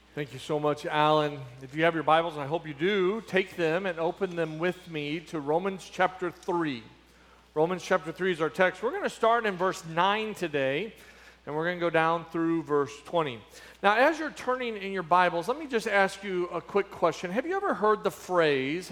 Thank you so much, Alan. If you have your Bibles, and I hope you do, take them and open them with me to Romans chapter 3. Romans chapter 3 is our text. We're going to start in verse 9 today, and we're going to go down through verse 20. Now, as you're turning in your Bibles, let me just ask you a quick question. Have you ever heard the phrase,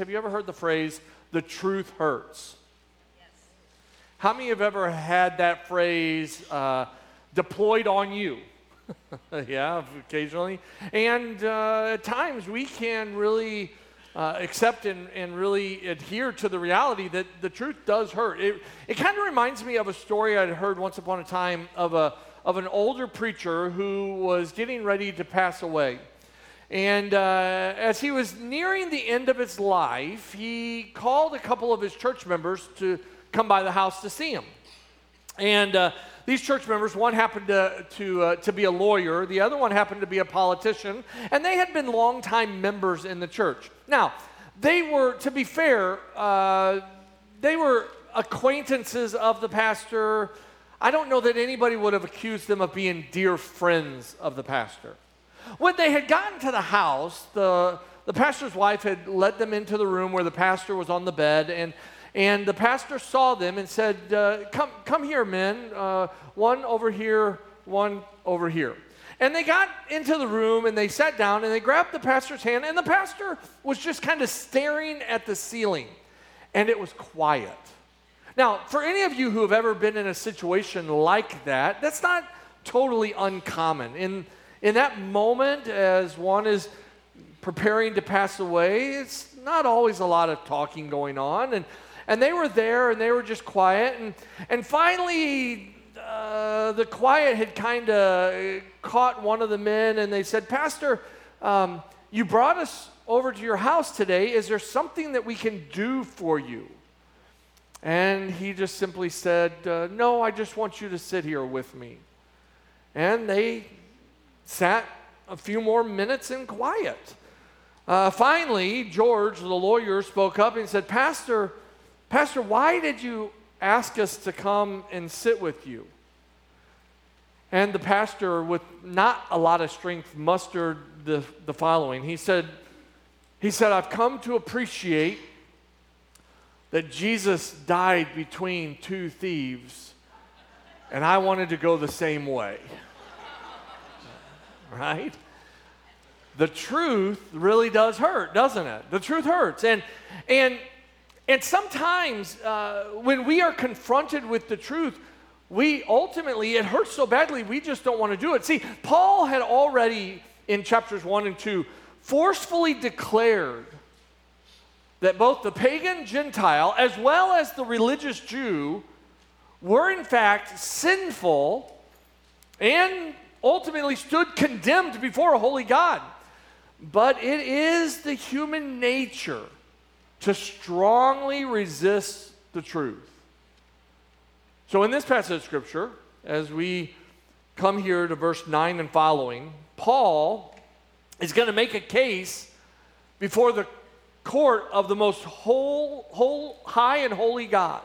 the truth hurts? Yes. How many have ever had that phrase deployed on you? Yeah, occasionally. And at times we can really accept and really adhere to the reality that the truth does hurt. It kind of reminds me of a story I'd heard once upon a time of an older preacher who was getting ready to pass away. And as he was nearing the end of his life, he called a couple of his church members to come by the house to see him. And these church members, one happened to be a lawyer, the other one happened to be a politician, and they had been longtime members in the church. Now, they were, to be fair, they were acquaintances of the pastor. I don't know that anybody would have accused them of being dear friends of the pastor. When they had gotten to the house, the pastor's wife had led them into the room where the pastor was on the bed, and the pastor saw them and said, come here, men, one over here, one over here. And they got into the room and they sat down and they grabbed the pastor's hand, and the pastor was just kind of staring at the ceiling, and it was quiet. Now, for any of you who have ever been in a situation like that, that's not totally uncommon. In that moment, as one is preparing to pass away, it's not always a lot of talking going on, and they were there, and they were just quiet. And finally, the quiet had kind of caught one of the men, and they said, "Pastor, you brought us over to your house today. Is there something that we can do for you?" And he just simply said, "No, I just want you to sit here with me." And they sat a few more minutes in quiet. Finally, George, the lawyer, spoke up and said, Pastor, why did you ask us to come and sit with you? And the pastor, with not a lot of strength, mustered the following. He said, I've come to appreciate that Jesus died between two thieves, and I wanted to go the same way. Right? The truth really does hurt, doesn't it? The truth hurts. And sometimes when we are confronted with the truth, it hurts so badly, we just don't want to do it. See, Paul had already, in chapters 1 and 2, forcefully declared that both the pagan Gentile as well as the religious Jew were in fact sinful and ultimately stood condemned before a holy God. But it is the human nature to strongly resist the truth. So in this passage of Scripture, as we come here to verse 9 and following, Paul is going to make a case before the court of the most high and holy God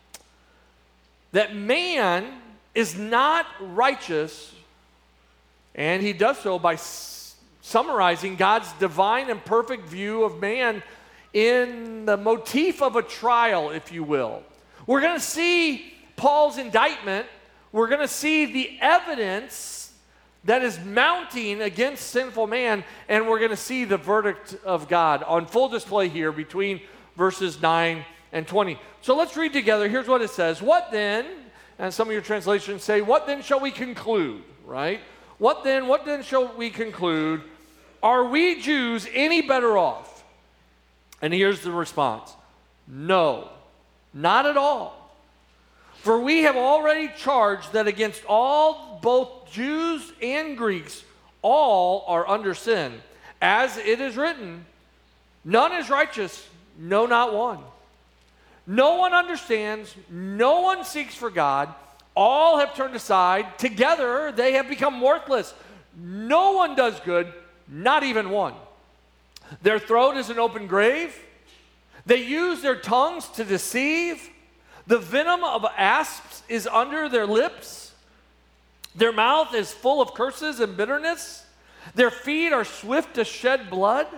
that man is not righteous, and he does so by summarizing God's divine and perfect view of man in the motif of a trial, if you will. We're going to see Paul's indictment. We're going to see the evidence that is mounting against sinful man, and we're going to see the verdict of God on full display here between verses 9 and 20. So let's read together. Here's what it says. What then, and some of your translations say, what then shall we conclude, right? What then shall we conclude? Are we Jews any better off? And here's the response. No, not at all. For we have already charged that against all, both Jews and Greeks, all are under sin. As it is written, none is righteous, no, not one. No one understands, no one seeks for God. All have turned aside. Together they have become worthless. No one does good, not even one. Their throat is an open grave. They use their tongues to deceive. The venom of asps is under their lips. Their mouth is full of curses and bitterness. Their feet are swift to shed blood.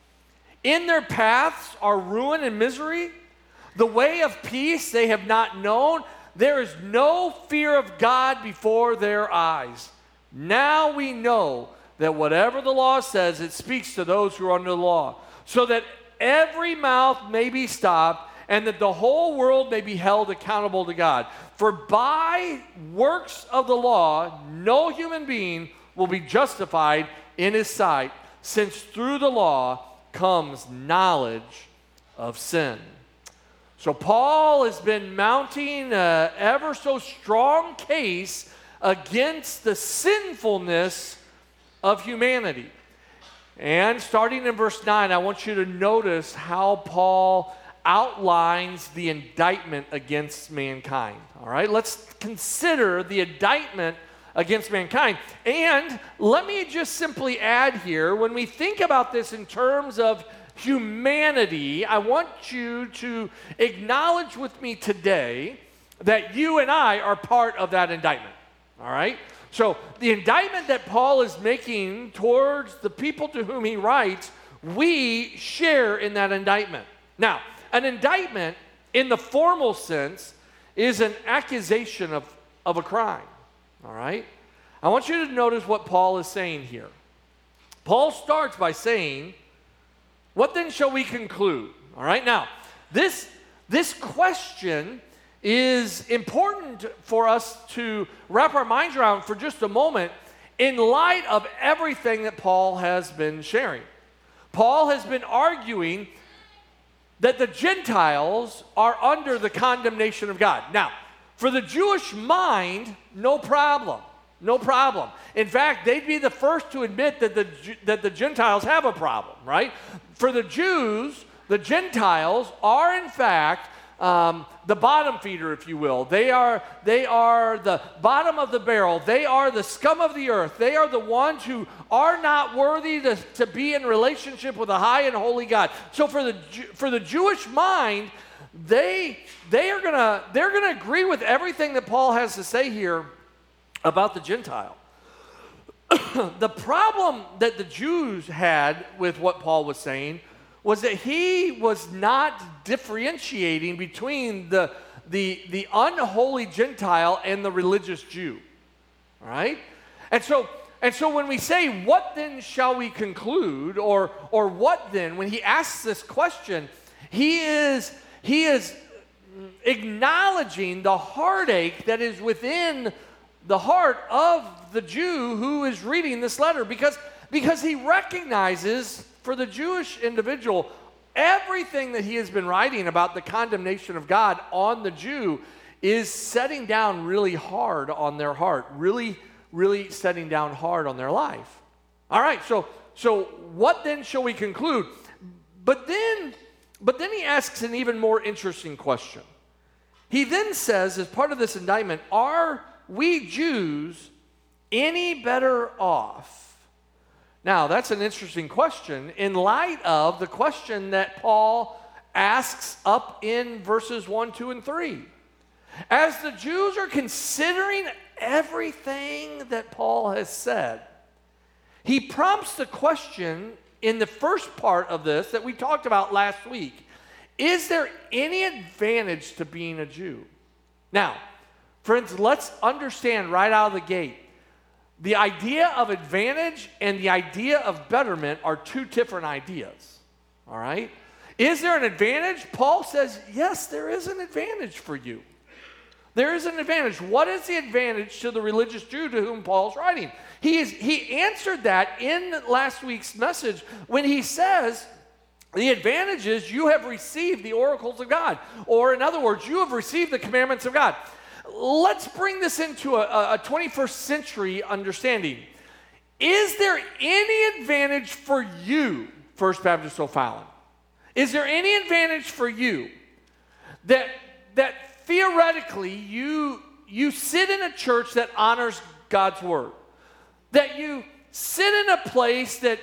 In their paths are ruin and misery. The way of peace they have not known. There is no fear of God before their eyes. Now we know that whatever the law says, it speaks to those who are under the law, so that every mouth may be stopped and that the whole world may be held accountable to God. For by works of the law, no human being will be justified in his sight, since through the law comes knowledge of sin. So Paul has been mounting an ever so strong case against the sinfulness of humanity. And starting in verse 9, I want you to notice how Paul outlines the indictment against mankind. All right, let's consider the indictment against mankind. And let me just simply add here, when we think about this in terms of humanity, I want you to acknowledge with me today that you and I are part of that indictment. All right? So the indictment that Paul is making towards the people to whom he writes, we share in that indictment. Now, an indictment in the formal sense is an accusation of a crime. All right? I want you to notice what Paul is saying here. Paul starts by saying, what then shall we conclude? All right, now, this question is important for us to wrap our minds around for just a moment in light of everything that Paul has been sharing. Paul has been arguing that the Gentiles are under the condemnation of God. Now, for the Jewish mind, no problem. No problem. In fact, they'd be the first to admit that the Gentiles have a problem, right? For the Jews, the Gentiles are in fact the bottom feeder, if you will. They are the bottom of the barrel. They are the scum of the earth. They are the ones who are not worthy to be in relationship with a high and holy God. So for the Jewish mind, they're gonna agree with everything that Paul has to say here about the Gentile. The problem that the Jews had with what Paul was saying was that he was not differentiating between the unholy Gentile and the religious Jew. All right? And so when we say, what then shall we conclude, or what then, when he asks this question, he is acknowledging the heartache that is within the heart of the Jew who is reading this letter, because he recognizes, for the Jewish individual, everything that he has been writing about the condemnation of God on the Jew is setting down really hard on their heart, really, really setting down hard on their life. All right, so what then shall we conclude? But then he asks an even more interesting question. He then says, as part of this indictment, are we Jews any better off? Now, that's an interesting question in light of the question that Paul asks up in verses 1, 2, and 3. As the Jews are considering everything that Paul has said, he prompts the question in the first part of this that we talked about last week. Is there any advantage to being a Jew? Now, friends, let's understand right out of the gate, the idea of advantage and the idea of betterment are two different ideas, all right? Is there an advantage? Paul says, yes, there is an advantage for you. There is an advantage. What is the advantage to the religious Jew to whom Paul's writing? He answered that in last week's message when he says, the advantage is you have received the oracles of God, or in other words, you have received the commandments of God. Let's bring this into a 21st century understanding. Is there any advantage for you, First Baptist O'Fallon? Is there any advantage for you that theoretically you sit in a church that honors God's word? That you sit in a place that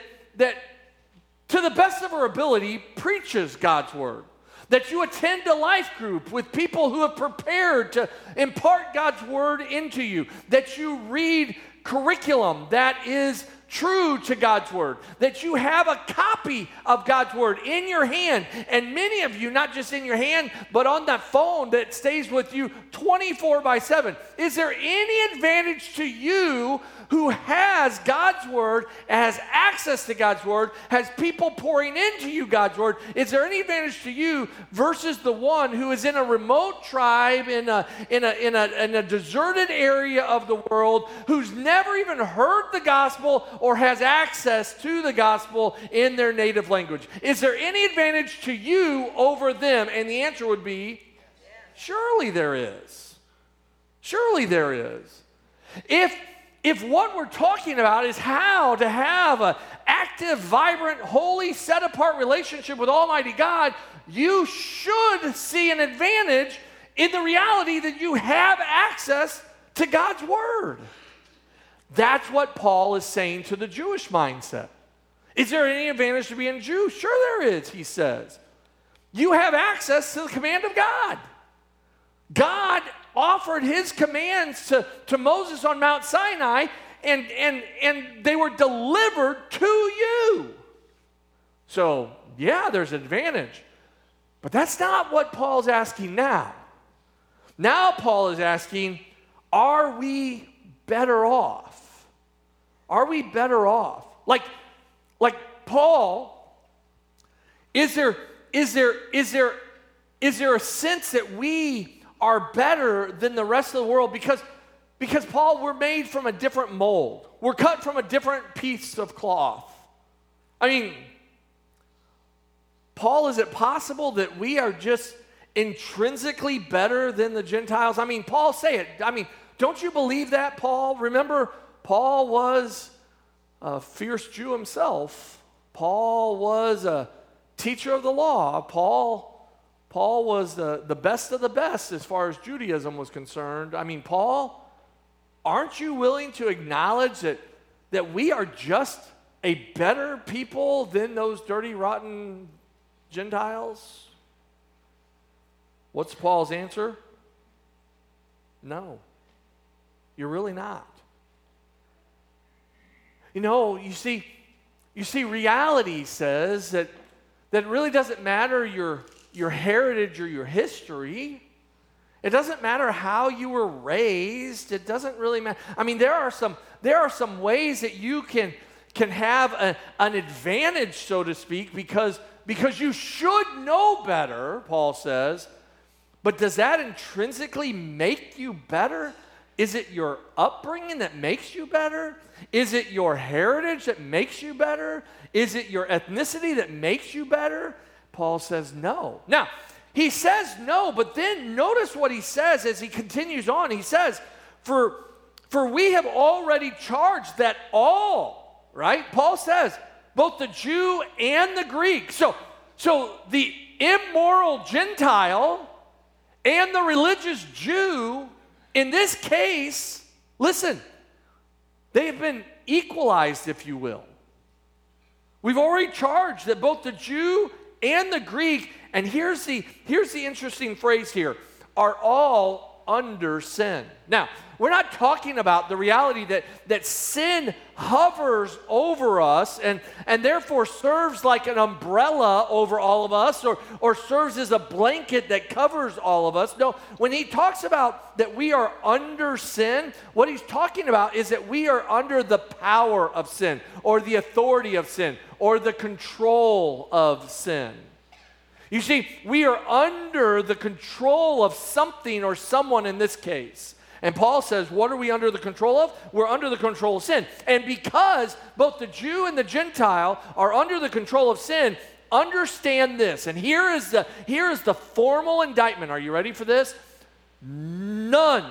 to the best of our ability preaches God's word? That you attend a life group with people who have prepared to impart God's word into you. That you read curriculum that is true to God's word, that you have a copy of God's word in your hand, and many of you, not just in your hand, but on that phone that stays with you 24/7. Is there any advantage to you who has God's word, has access to God's word, has people pouring into you God's word? Is there any advantage to you versus the one who is in a remote tribe, in a deserted area of the world, who's never even heard the gospel or has access to the gospel in their native language? Is there any advantage to you over them? And the answer would be, surely there is. Surely there is. If what we're talking about is how to have an active, vibrant, holy, set-apart relationship with Almighty God, you should see an advantage in the reality that you have access to God's word. That's what Paul is saying to the Jewish mindset. Is there any advantage to being a Jew? Sure there is, he says. You have access to the command of God. God offered his commands to Moses on Mount Sinai, and they were delivered to you. So, yeah, there's an advantage. But that's not what Paul's asking now. Now Paul is asking, are we better off? Are we better off? Like Paul, is there a sense that we are better than the rest of the world because Paul, we're made from a different mold. We're cut from a different piece of cloth. I mean, Paul, is it possible that we are just intrinsically better than the Gentiles? I mean, Paul, say it. I mean, don't you believe that, Paul? Remember, Paul was a fierce Jew himself. Paul was a teacher of the law. Paul was the best of the best as far as Judaism was concerned. I mean, Paul, aren't you willing to acknowledge that we are just a better people than those dirty, rotten Gentiles? What's Paul's answer? No, you're really not. You see, reality says that it really doesn't matter your heritage or your history. It doesn't matter how you were raised. It doesn't really matter. I mean, there are some ways that you can have an advantage, so to speak, because you should know better, Paul says. But does that intrinsically make you better? Is it your upbringing that makes you better? Is it your heritage that makes you better? Is it your ethnicity that makes you better? Paul says no. Now, he says no, but then notice what he says as he continues on. He says, for we have already charged that all, right? Paul says, both the Jew and the Greek. So the immoral Gentile and the religious Jew, in this case, listen, they have been equalized, if you will. We've already charged that both the Jew and the Greek, and here's the interesting phrase here, are all under sin. Now, we're not talking about the reality that sin hovers over us and therefore serves like an umbrella over all of us or serves as a blanket that covers all of us. No, when he talks about that we are under sin, what he's talking about is that we are under the power of sin or the authority of sin or the control of sin. You see, we are under the control of something or someone in this case. And Paul says, what are we under the control of? We're under the control of sin. And because both the Jew and the Gentile are under the control of sin, understand this. And here is the formal indictment. Are you ready for this? None,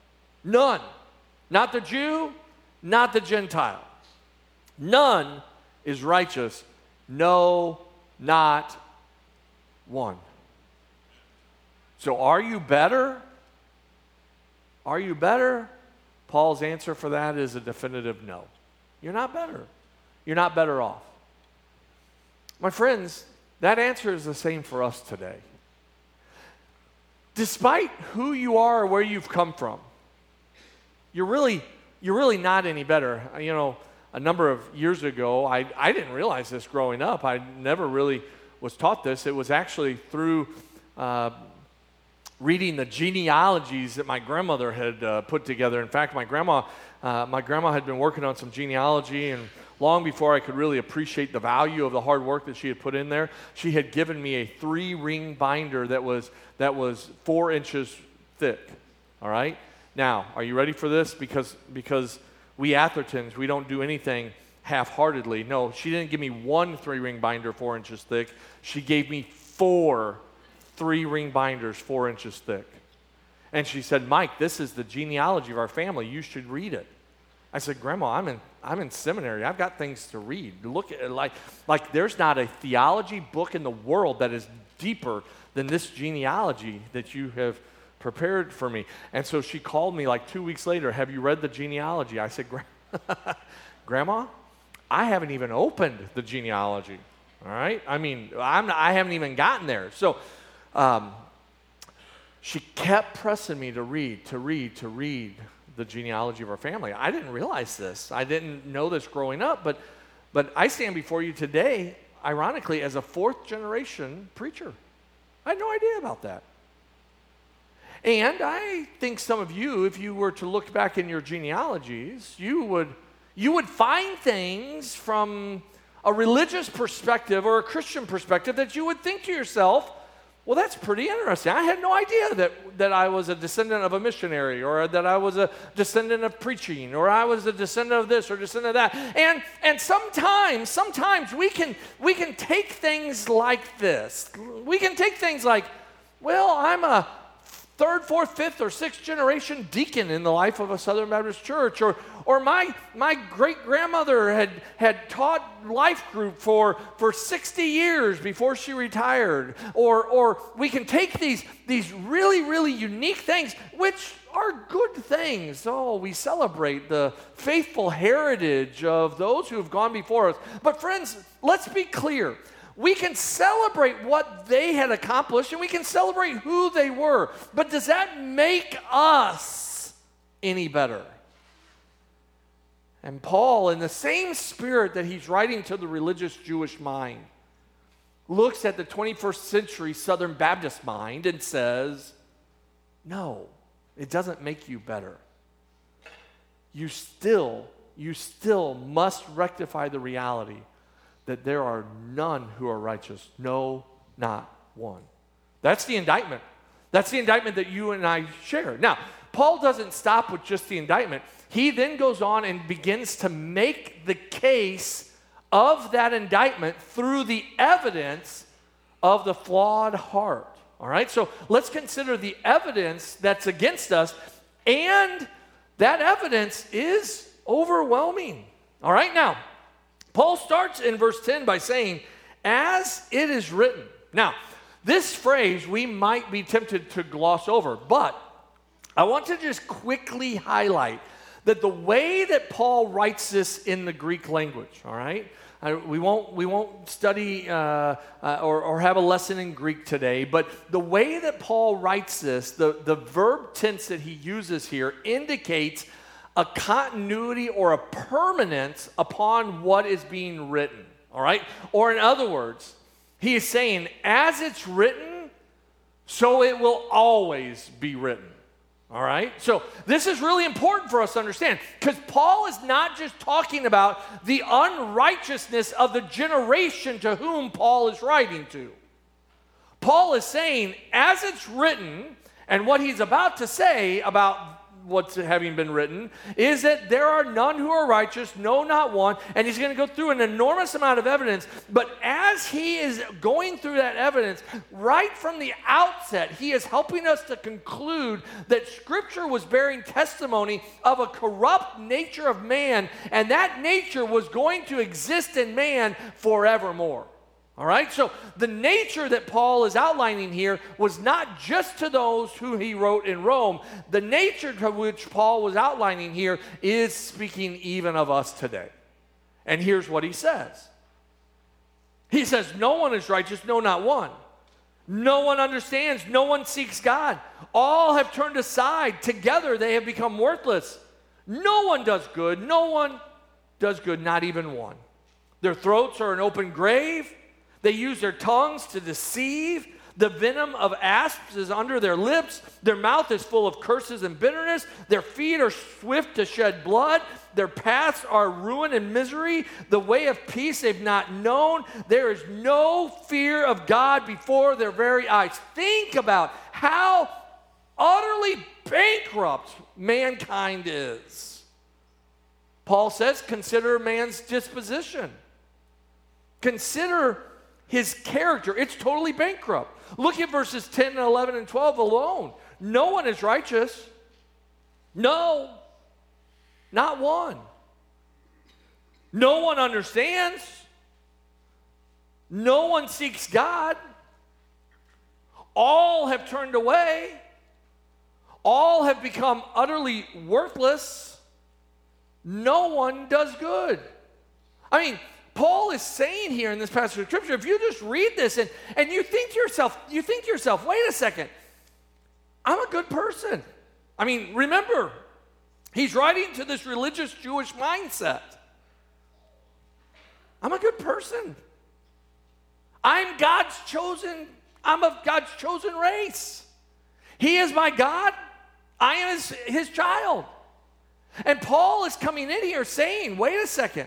not the Jew, not the Gentile. None is righteous. No, not one. So are you better? Are you better? Paul's answer for that is a definitive no. You're not better. You're not better off. My friends, that answer is the same for us today. Despite who you are or where you've come from, you're really not any better. a number of years ago, I didn't realize this growing up. I never really was taught this. It was actually through reading the genealogies that my grandmother had put together. In fact, my grandma had been working on some genealogy, and long before I could really appreciate the value of the hard work that she had put in there, she had given me a 3-ring binder that was 4 inches thick. All right? Now, are you ready for this? Because we Athertons, we don't do anything half-heartedly. No, she didn't give me one 3-ring binder 4 inches thick. She gave me 4 3-ring binders 4 inches thick. And she said, Mike, this is the genealogy of our family. You should read it. I said, Grandma, I'm in seminary. I've got things to read. Look at it like there's not a theology book in the world that is deeper than this genealogy that you have prepared for me. And so she called me like 2 weeks later, have you read the genealogy? I said, Grandma, I haven't even opened the genealogy. All right? I mean, I haven't even gotten there. So she kept pressing me to read the genealogy of our family. I didn't realize this. I didn't know this growing up, but I stand before you today, ironically, as a 4th-generation preacher. I had no idea about that. And I think some of you, if you were to look back in your genealogies, you would find things from a religious perspective or a Christian perspective that you would think to yourself, well, that's pretty interesting. I had no idea that I was a descendant of a missionary, or that I was a descendant of preaching, or I was a descendant of this or descendant of that. And sometimes we can take things like this. We can take things like, well, I'm a 3rd, 4th, 5th, or 6th generation deacon in the life of a Southern Baptist church, or my great-grandmother had taught life group for 60 years before she retired, or we can take these really, really unique things, which are good things. Oh, we celebrate the faithful heritage of those who have gone before us. But friends, let's be clear. We can celebrate what they had accomplished, and we can celebrate who they were. But does that make us any better? And Paul, in the same spirit that he's writing to the religious Jewish mind, looks at the 21st century Southern Baptist mind and says, no, it doesn't make you better. You still must rectify the reality that there are none who are righteous, no, not one. That's the indictment. That's the indictment that you and I share. Now, Paul doesn't stop with just the indictment. He then goes on and begins to make the case of that indictment through the evidence of the flawed heart. All right, so let's consider the evidence that's against us, and that evidence is overwhelming. All right, now, Paul starts in verse 10 by saying, as it is written. Now, this phrase we might be tempted to gloss over, but I want to just quickly highlight that the way that Paul writes this in the Greek language, all right? We won't study or have a lesson in Greek today, but the way that Paul writes this, the verb tense that he uses here indicates a continuity or a permanence upon what is being written, all right? Or in other words, he is saying, as it's written, so it will always be written, all right? So this is really important for us to understand, because Paul is not just talking about the unrighteousness of the generation to whom Paul is writing to. Paul is saying, as it's written, and what he's about to say about what's having been written is that there are none who are righteous, no, not one, and he's going to go through an enormous amount of evidence. But as he is going through that evidence, right from the outset, he is helping us to conclude that Scripture was bearing testimony of a corrupt nature of man, and that nature was going to exist in man forevermore. All right, so the nature that Paul is outlining here was not just to those who he wrote in Rome. The nature to which Paul was outlining here is speaking even of us today. And here's what he says. He says, no one is righteous, no, not one. No one understands, no one seeks God. All have turned aside, together they have become worthless. No one does good, no one, does good, not even one. Their throats are an open grave. They use their tongues to deceive. The venom of asps is under their lips. Their mouth is full of curses and bitterness. Their feet are swift to shed blood. Their paths are ruin and misery. The way of peace they've not known. There is no fear of God before their very eyes. Think about how utterly bankrupt mankind is. Paul says, consider man's disposition. Consider his character. It's totally bankrupt. Look at verses 10 and 11 and 12 alone. No one is righteous. No, not one. No one understands. No one seeks God. All have turned away. All have become utterly worthless. No one does good. I mean, Paul is saying here in this passage of Scripture, if you just read this and you think to yourself, wait a second, I'm a good person. I mean, remember, he's writing to this religious Jewish mindset. I'm a good person. I'm of God's chosen race. He is my God. I am his child. And Paul is coming in here saying, wait a second.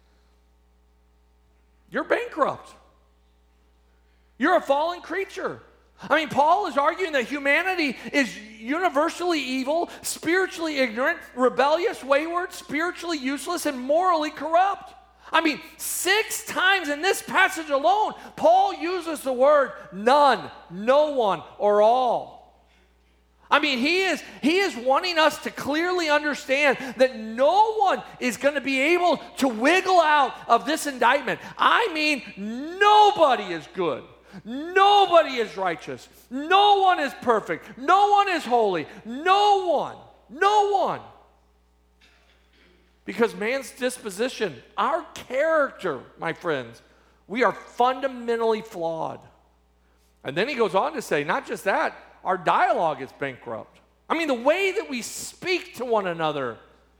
You're bankrupt. You're a fallen creature. I mean, Paul is arguing that humanity is universally evil, spiritually ignorant, rebellious, wayward, spiritually useless, and morally corrupt. I mean, 6 times in this passage alone, Paul uses the word none, no one, or all. I mean, he is wanting us to clearly understand that no one is going to be able to wiggle out of this indictment. I mean, nobody is good. Nobody is righteous. No one is perfect. No one is holy. No one. No one. Because man's disposition, our character, my friends, we are fundamentally flawed. And then he goes on to say, not just that, our dialogue is bankrupt. I mean, the way that we speak to one another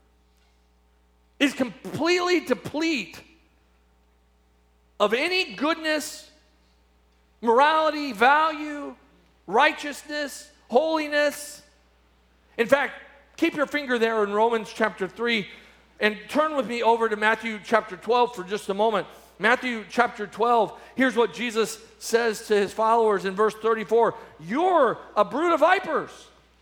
is completely deplete of any goodness, morality, value, righteousness, holiness. In fact, keep your finger there in Romans chapter 3 and turn with me over to Matthew chapter 12 for just a moment. Matthew chapter 12, here's what Jesus says to his followers in verse 34. You're a brood of vipers.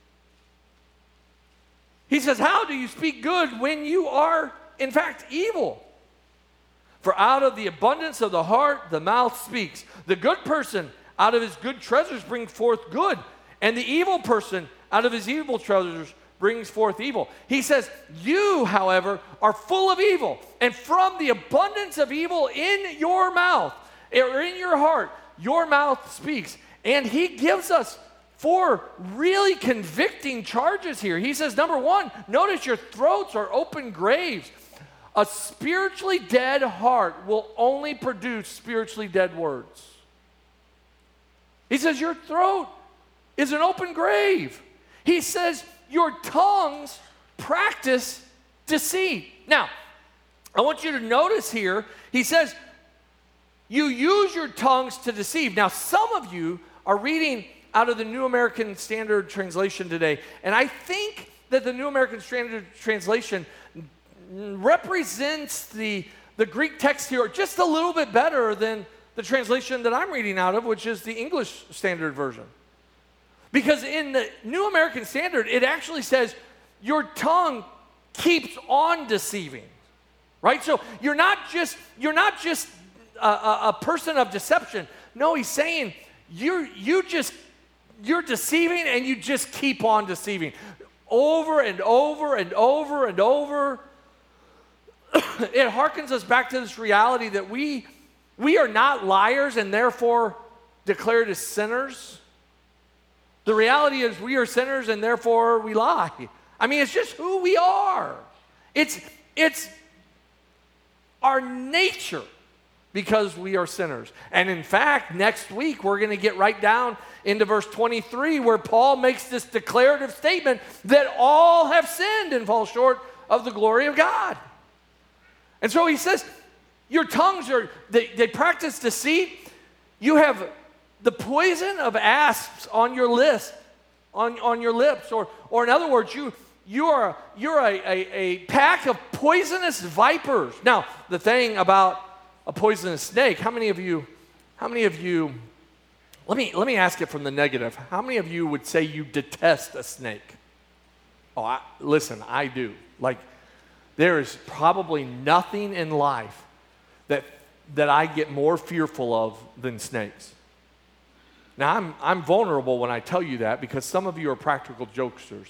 He says, how do you speak good when you are, in fact, evil? For out of the abundance of the heart, the mouth speaks. The good person out of his good treasures brings forth good, and the evil person out of his evil treasures brings forth evil. He says, you, however, are full of evil, and from the abundance of evil in your mouth, or in your heart, your mouth speaks. And he gives us 4 really convicting charges here. He says, number 1, notice your throats are open graves. A spiritually dead heart will only produce spiritually dead words. He says, your throat is an open grave. He says, your tongues practice deceit. Now, I want you to notice here, he says, you use your tongues to deceive. Now, some of you are reading out of the New American Standard Translation today, and I think that the New American Standard Translation represents the Greek text here just a little bit better than the translation that I'm reading out of, which is the English Standard Version. Because in the New American Standard, it actually says, your tongue keeps on deceiving, right? So you're not just a person of deception. No, he's saying you're deceiving and you just keep on deceiving over and over and over and over. It harkens us back to this reality that we are not liars and therefore declared as sinners. The reality is we are sinners and therefore we lie. I mean, it's just who we are. It's our nature because we are sinners. And in fact, next week we're going to get right down into verse 23 where Paul makes this declarative statement that all have sinned and fall short of the glory of God. And so he says, your tongues they practice deceit. You have the poison of asps on your lips, on your lips. Or in other words, you're a pack of poisonous vipers. Now, the thing about a poisonous snake, how many of you, let me ask it from the negative. How many of you would say you detest a snake? Oh, listen, I do. Like, there is probably nothing in life that I get more fearful of than snakes. Now, I'm vulnerable when I tell you that because some of you are practical jokesters.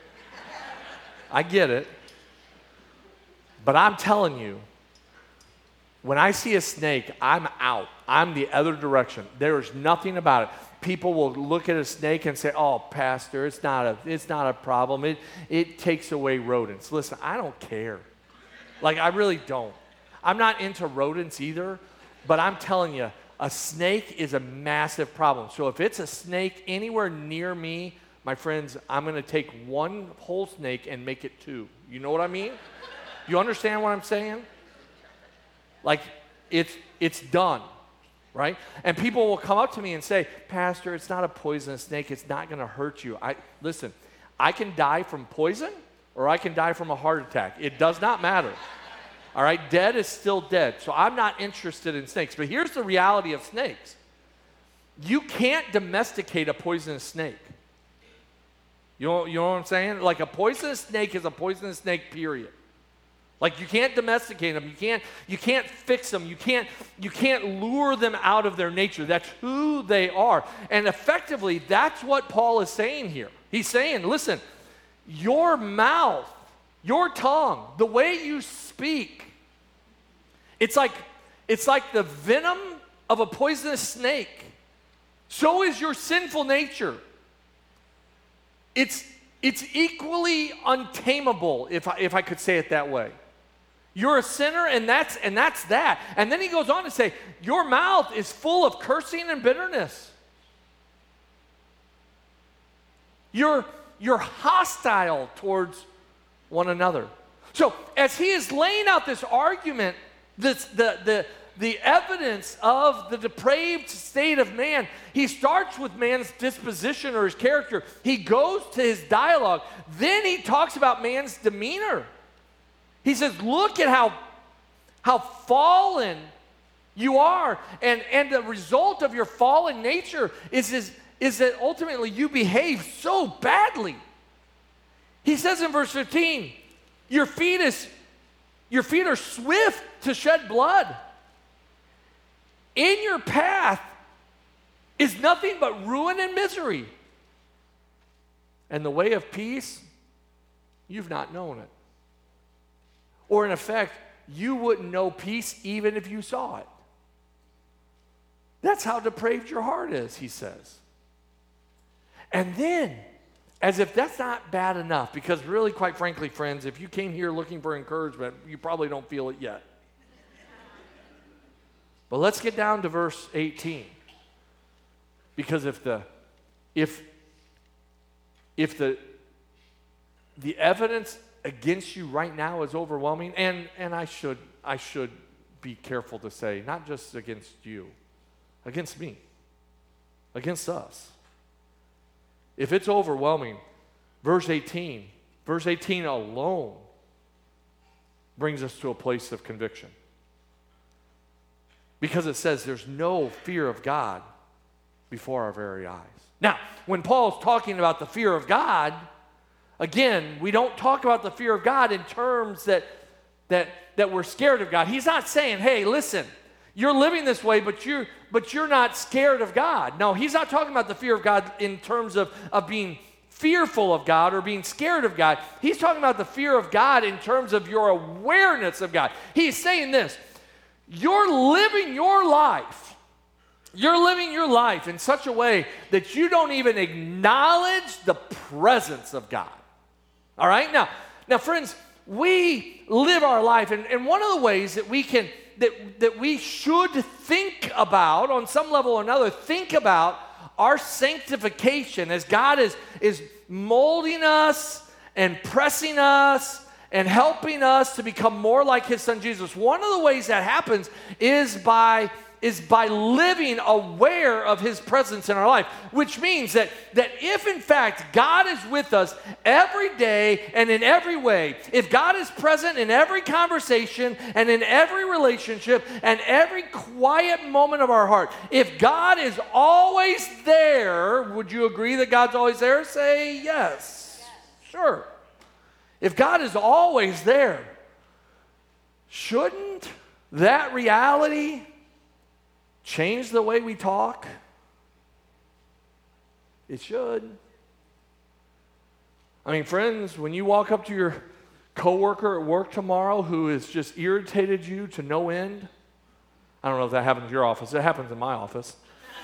I get it. But I'm telling you, when I see a snake, I'm out. I'm the other direction. There is nothing about it. People will look at a snake and say, oh, Pastor, it's not a problem. It takes away rodents. Listen, I don't care. Like, I really don't. I'm not into rodents either, but I'm telling you, a snake is a massive problem. So if it's a snake anywhere near me, my friends, I'm going to take one whole snake and make it two. You know what I mean? You understand what I'm saying? Like, it's done, right? And people will come up to me and say, Pastor, it's not a poisonous snake. It's not going to hurt you. Listen, I can die from poison or I can die from a heart attack. It does not matter. All right, dead is still dead. So I'm not interested in snakes. But here's the reality of snakes. You can't domesticate a poisonous snake. You know what I'm saying? Like, a poisonous snake is a poisonous snake, period. Like, you can't domesticate them. You can't fix them. You can't lure them out of their nature. That's who they are. And effectively, that's what Paul is saying here. He's saying, listen, your mouth, your tongue, the way you speak, it's like the venom of a poisonous snake. So is your sinful nature. It's equally untamable, if I could say it that way. You're a sinner, and that's that. And then he goes on to say, your mouth is full of cursing and bitterness. You're hostile towards one another. So as he is laying out this argument, the evidence of the depraved state of man, he starts with man's disposition or his character. He goes to his dialogue. Then he talks about man's demeanor. He says, look at how fallen you are. And the result of your fallen nature is that ultimately you behave so badly. He says in verse 15, your feet are swift to shed blood. In your path is nothing but ruin and misery. And the way of peace, you've not known it. Or in effect, you wouldn't know peace even if you saw it. That's how depraved your heart is, he says. And then, as if that's not bad enough, because really, quite frankly, friends, if you came here looking for encouragement, you probably don't feel it yet. But let's get down to verse 18. Because if the evidence against you right now is overwhelming, and I should be careful to say, not just against you, against me, against us. If it's overwhelming, verse 18 alone brings us to a place of conviction. Because it says there's no fear of God before our very eyes. Now, when Paul's talking about the fear of God, again, we don't talk about the fear of God in terms that we're scared of God. He's not saying, hey, listen, you're living this way, but you're not scared of God. No, he's not talking about the fear of God in terms of being fearful of God or being scared of God. He's talking about the fear of God in terms of your awareness of God. He's saying this, you're living your life. You're living your life in such a way that you don't even acknowledge the presence of God. All right? Now friends, we live our life, and one of the ways that we can, that we should think about, on some level or another, think about our sanctification as God is molding us and pressing us and helping us to become more like his son Jesus. One of the ways that happens is by living aware of his presence in our life, which means that if in fact God is with us every day and in every way, if God is present in every conversation and in every relationship and every quiet moment of our heart, if God is always there, would you agree that God's always there? Say yes. Sure. If God is always there, shouldn't that reality change the way we talk? It should. I mean, friends, when you walk up to your coworker at work tomorrow who has just irritated you to no end, I don't know if that happens in your office. It happens in my office.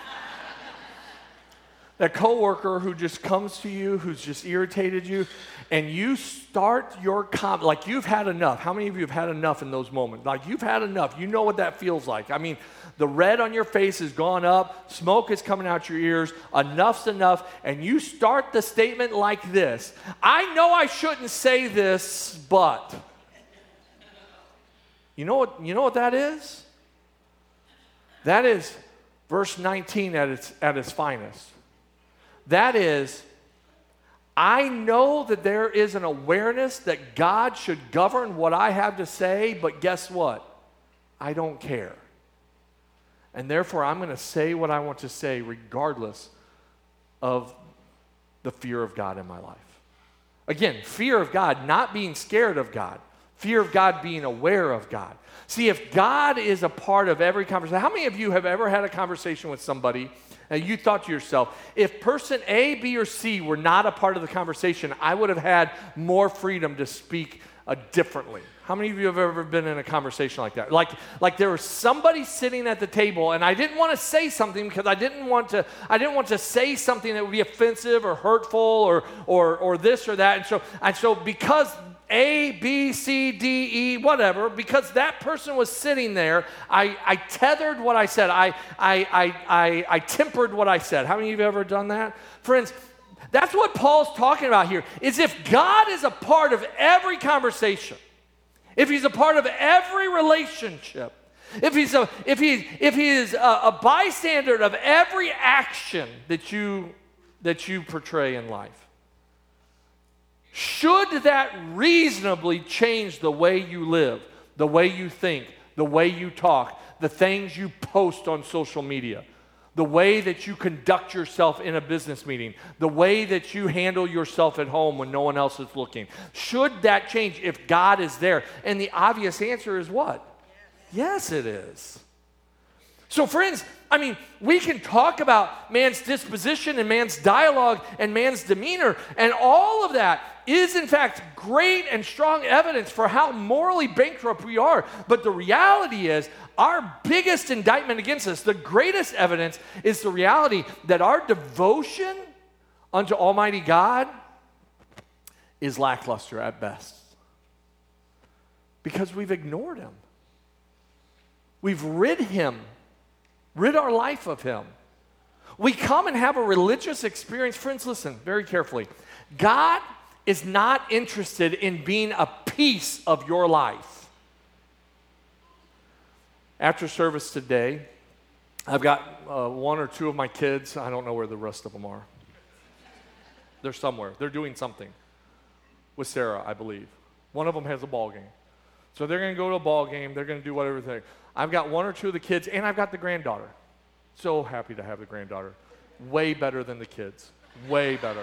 That coworker who just comes to you, who's just irritated you, and you start your like you've had enough. How many of you have had enough in those moments? Like you've had enough. You know what that feels like. I mean, the red on your face has gone up, smoke is coming out your ears, enough's enough, and you start the statement like this: I know I shouldn't say this, but. You know what that is? That is verse 19 at its finest. That is, I know that there is an awareness that God should govern what I have to say, but guess what? I don't care. And therefore, I'm going to say what I want to say regardless of the fear of God in my life. Again, fear of God, not being scared of God. Fear of God, being aware of God. See, if God is a part of every conversation, how many of you have ever had a conversation with somebody and you thought to yourself, if person A, B, or C were not a part of the conversation, I would have had more freedom to speak differently? How many of you have ever been in a conversation like that? Like there was somebody sitting at the table, and I didn't want to say something because I didn't want to say something that would be offensive or hurtful or this or that. And so because A, B, C, D, E, whatever, because that person was sitting there, I tethered what I said. I tempered what I said. How many of you have ever done that? Friends, that's what Paul's talking about here, is if God is a part of every conversation, if he's a part of every relationship, if he is a bystander of every action that you portray in life, should that reasonably change the way you live, the way you think, the way you talk, the things you post on social media, the way that you conduct yourself in a business meeting, the way that you handle yourself at home when no one else is looking? Should that change if God is there? And the obvious answer is what? Yes, it is. So friends, I mean, we can talk about man's disposition and man's dialogue and man's demeanor, and all of that is in fact great and strong evidence for how morally bankrupt we are. But the reality is, our biggest indictment against us, the greatest evidence, is the reality that our devotion unto Almighty God is lackluster at best. Because we've ignored him. We've rid our life of him. We come and have a religious experience. Friends, listen very carefully. God is not interested in being a piece of your life. After service today, I've got one or two of my kids. I don't know where the rest of them are. They're somewhere. They're doing something with Sarah, I believe. One of them has a ball game. So they're going to go to a ball game. They're going to do whatever thing. I've got one or two of the kids, and I've got the granddaughter. So happy to have the granddaughter. Way better than the kids. Way better.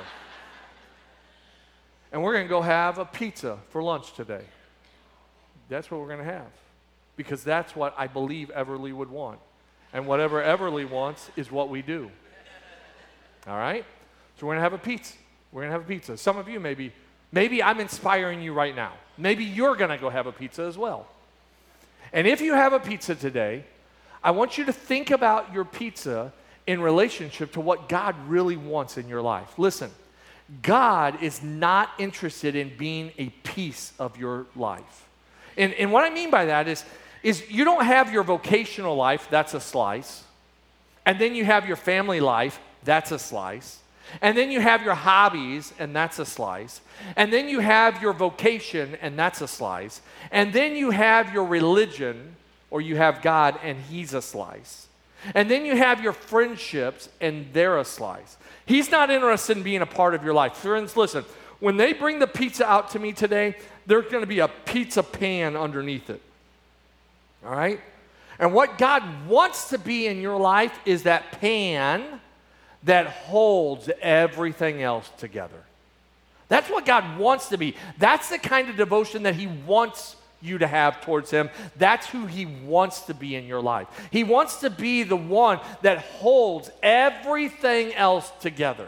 And we're going to go have a pizza for lunch today. That's what we're going to have. Because that's what I believe Everly would want. And whatever Everly wants is what we do. All right? So we're going to have a pizza. We're going to have a pizza. Some of you maybe I'm inspiring you right now. Maybe you're going to go have a pizza as well. And if you have a pizza today, I want you to think about your pizza in relationship to what God really wants in your life. Listen, God is not interested in being a piece of your life. And what I mean by that is you don't have your vocational life, that's a slice. And then you have your family life, that's a slice. And then you have your hobbies, and that's a slice. And then you have your vocation, and that's a slice. And then you have your religion, or you have God, and he's a slice. And then you have your friendships, and they're a slice. He's not interested in being a part of your life. Friends, listen, when they bring the pizza out to me today, there's going to be a pizza pan underneath it. All right? And what God wants to be in your life is that pan that holds everything else together. That's what God wants to be. That's the kind of devotion that he wants you to have towards him. That's who he wants to be in your life. He wants to be the one that holds everything else together.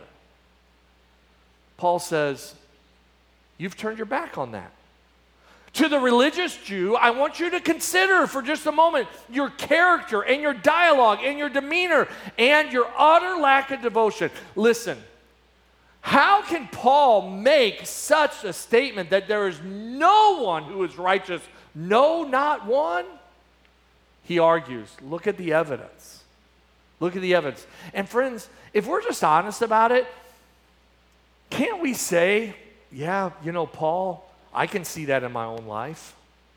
Paul says, you've turned your back on that. To the religious Jew, I want you to consider for just a moment your character and your dialogue and your demeanor and your utter lack of devotion. Listen, how can Paul make such a statement that there is no one who is righteous? No, not one. He argues, look at the evidence. Look at the evidence. And friends, if we're just honest about it, can't we say, yeah, Paul, I can see that in my own life.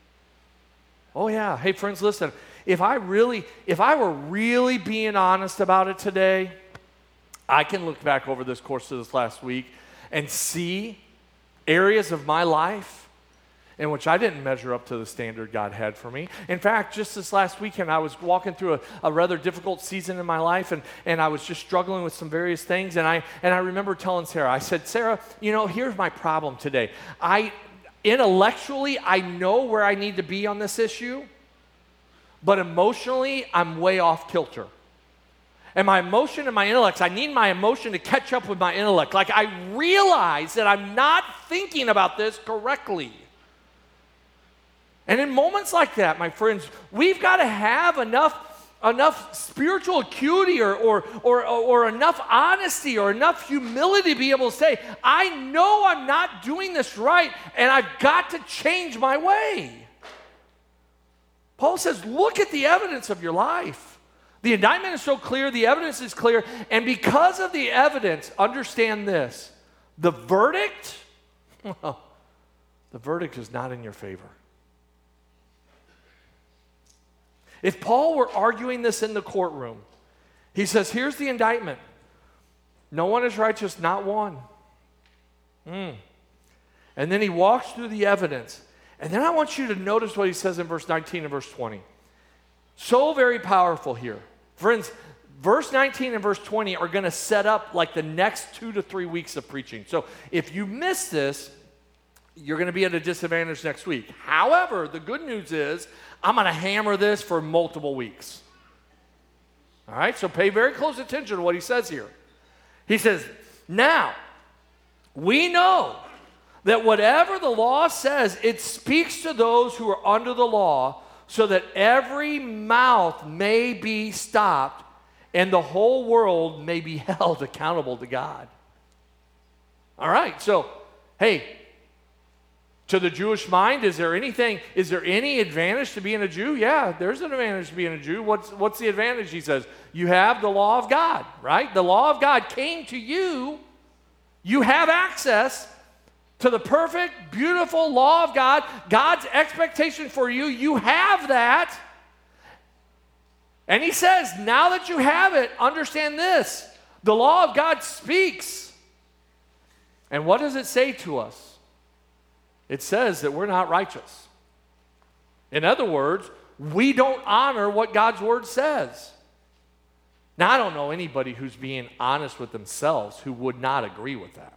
Oh yeah. Hey friends, listen. If I were really being honest about it today, I can look back over this course of this last week and see areas of my life in which I didn't measure up to the standard God had for me. In fact, just this last weekend, I was walking through a rather difficult season in my life, and I was just struggling with some various things, and I remember telling Sarah, I said, Sarah, here's my problem today. Intellectually, I know where I need to be on this issue, but emotionally, I'm way off kilter. And my emotion and my intellect, I need my emotion to catch up with my intellect. Like I realize that I'm not thinking about this correctly. And in moments like that, my friends, we've got to have enough spiritual acuity or enough honesty or enough humility to be able to say, I know I'm not doing this right, and I've got to change my way. Paul says, look at the evidence of your life. The indictment is so clear, the evidence is clear, and because of the evidence, understand this, the verdict is not in your favor. If Paul were arguing this in the courtroom, he says, here's the indictment. No one is righteous, not one. And then he walks through the evidence. And then I want you to notice what he says in verse 19 and verse 20. So very powerful here. Friends, verse 19 and verse 20 are going to set up like the next 2 to 3 weeks of preaching. So if you miss this, you're going to be at a disadvantage next week. However, the good news is I'm going to hammer this for multiple weeks. All right, so pay very close attention to what he says here. He says, now, we know that whatever the law says, it speaks to those who are under the law, so that every mouth may be stopped and the whole world may be held accountable to God. All right, so, hey, to the Jewish mind, is there any advantage to being a Jew? Yeah, there's an advantage to being a Jew. What's the advantage? He says, you have the law of God, right? The law of God came to you. You have access to the perfect, beautiful law of God, God's expectation for you. You have that. And he says, now that you have it, understand this. The law of God speaks. And what does it say to us? It says that we're not righteous. In other words, we don't honor what God's word says. Now, I don't know anybody who's being honest with themselves who would not agree with that.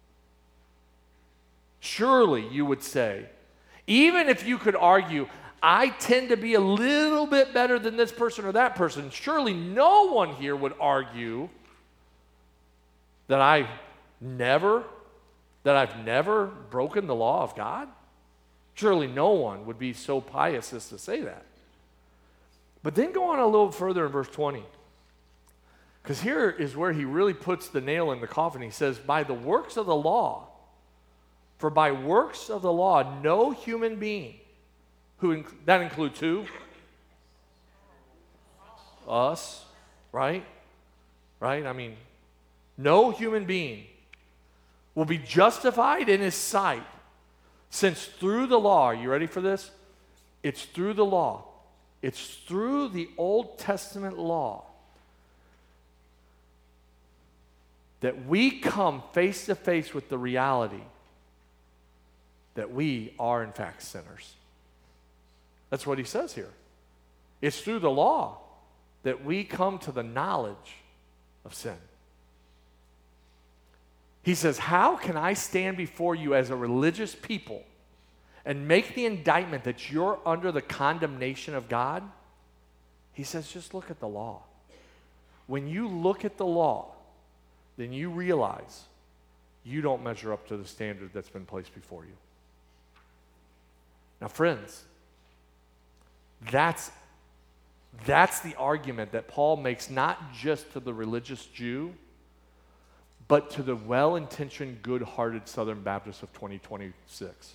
Surely you would say, even if you could argue, I tend to be a little bit better than this person or that person, surely no one here would argue that I've never broken the law of God. Surely no one would be so pious as to say that. But then go on a little further in verse 20. Because here is where he really puts the nail in the coffin. He says, by the works of the law, for by works of the law, no human being, that includes who? Us, right? Right? I mean, no human being will be justified in his sight, since through the law, are you ready for this? It's through the law. It's through the Old Testament law that we come face to face with the reality that we are in fact sinners. That's what he says here. It's through the law that we come to the knowledge of sin. He says, how can I stand before you as a religious people and make the indictment that you're under the condemnation of God? He says, just look at the law. When you look at the law, then you realize you don't measure up to the standard that's been placed before you. Now, friends, that's the argument that Paul makes not just to the religious Jew, but to the well-intentioned, good-hearted Southern Baptists of 2026.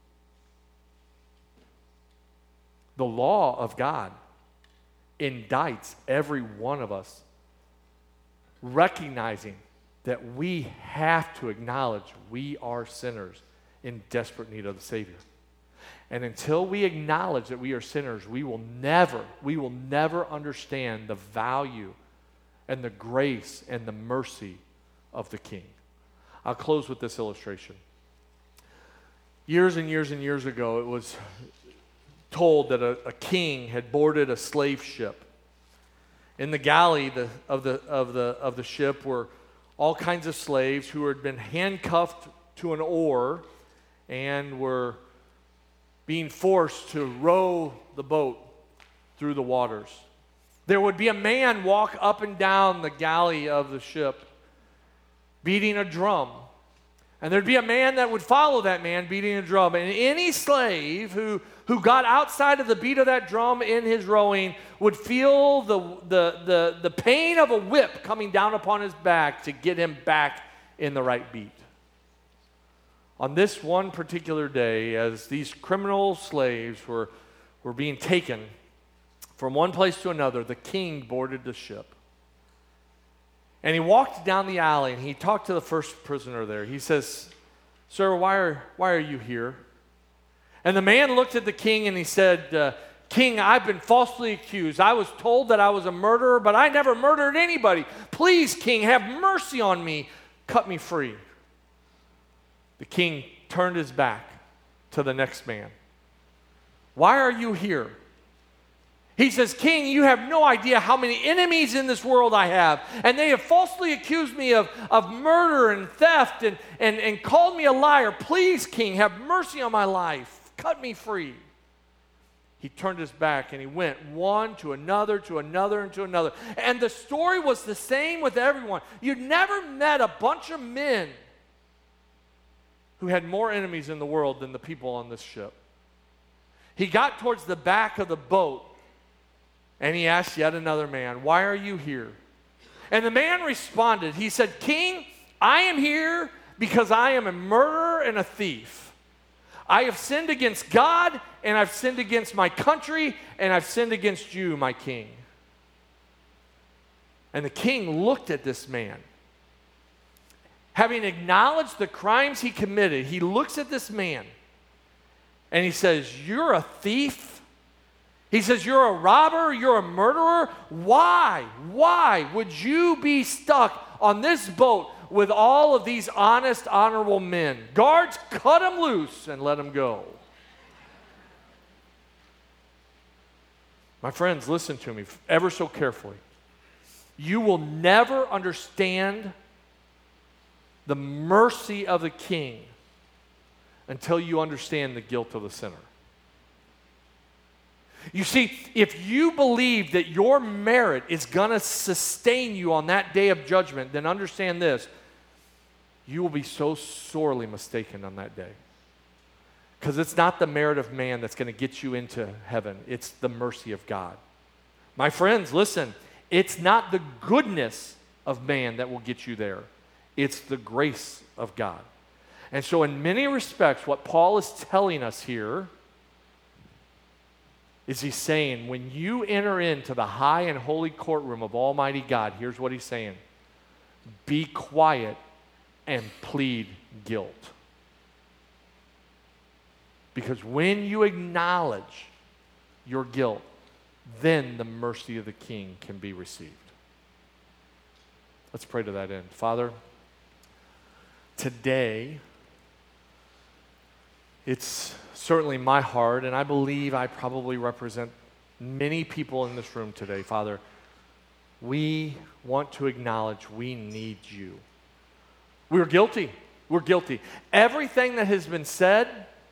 The law of God indicts every one of us, recognizing that we have to acknowledge we are sinners in desperate need of the Savior. And until we acknowledge that we are sinners, we will never understand the value and the grace and the mercy of the King. I'll close with this illustration. Years and years and years ago, it was told that a king had boarded a slave ship. In the galley of the ship were all kinds of slaves who had been handcuffed to an oar and were being forced to row the boat through the waters. There would be a man walk up and down the galley of the ship beating a drum. And there'd be a man that would follow that man beating a drum. And any slave who got outside of the beat of that drum in his rowing would feel the pain of a whip coming down upon his back to get him back in the right beat. On this one particular day, as these criminal slaves were being taken from one place to another, the king boarded the ship. And he walked down the alley and he talked to the first prisoner there. He says, "Sir, why are you here?" And the man looked at the king and he said, "King, I've been falsely accused. I was told that I was a murderer, but I never murdered anybody. Please, king, have mercy on me. Cut me free." The king turned his back to the next man. "Why are you here?" He says, "King, you have no idea how many enemies in this world I have, and they have falsely accused me of murder and theft and called me a liar. Please, king, have mercy on my life. Cut me free." He turned his back and he went one to another, to another, and to another. And the story was the same with everyone. You'd never met a bunch of men who had more enemies in the world than the people on this ship. He got towards the back of the boat and he asked yet another man, "Why are you here?" And the man responded. He said, "King, I am here because I am a murderer and a thief. I have sinned against God, and I've sinned against my country, and I've sinned against you, my king." And the king looked at this man. Having acknowledged the crimes he committed, he looks at this man and he says, "You're a thief?" He says, "You're a robber, you're a murderer. Why would you be stuck on this boat with all of these honest, honorable men? Guards, cut him loose and let him go." My friends, listen to me ever so carefully. You will never understand the mercy of the king until you understand the guilt of the sinner. You see, if you believe that your merit is going to sustain you on that day of judgment, then understand this: you will be so sorely mistaken on that day. Because it's not the merit of man that's going to get you into heaven. It's the mercy of God. My friends, listen, it's not the goodness of man that will get you there. It's the grace of God. And so in many respects, what Paul is telling us here is he's saying, when you enter into the high and holy courtroom of Almighty God, here's what he's saying: be quiet and plead guilt. Because when you acknowledge your guilt, then the mercy of the King can be received. Let's pray to that end. Father, today, it's certainly my heart, and I believe I probably represent many people in this room today. Father, we want to acknowledge we need you. We're guilty. We're guilty. Everything that has been said,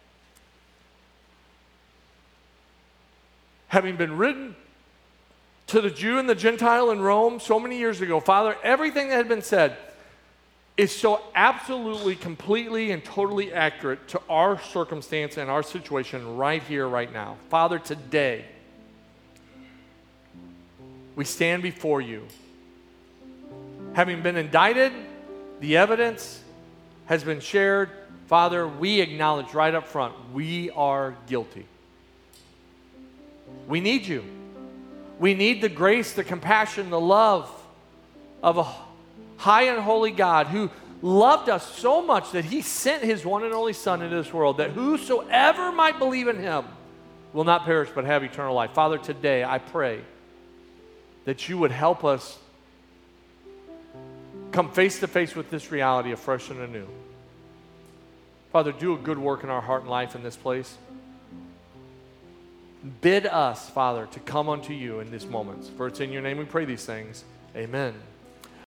having been written to the Jew and the Gentile in Rome so many years ago, Father, everything that had been said is so absolutely, completely, and totally accurate to our circumstance and our situation right here, right now. Father, today, we stand before you. Having been indicted, the evidence has been shared. Father, we acknowledge right up front, we are guilty. We need you. We need the grace, the compassion, the love of a high and holy God who loved us so much that he sent his one and only Son into this world, that whosoever might believe in him will not perish but have eternal life. Father, today I pray that you would help us come face to face with this reality afresh and anew. Father, do a good work in our heart and life in this place. Bid us, Father, to come unto you in these moments. For it's in your name we pray these things. Amen.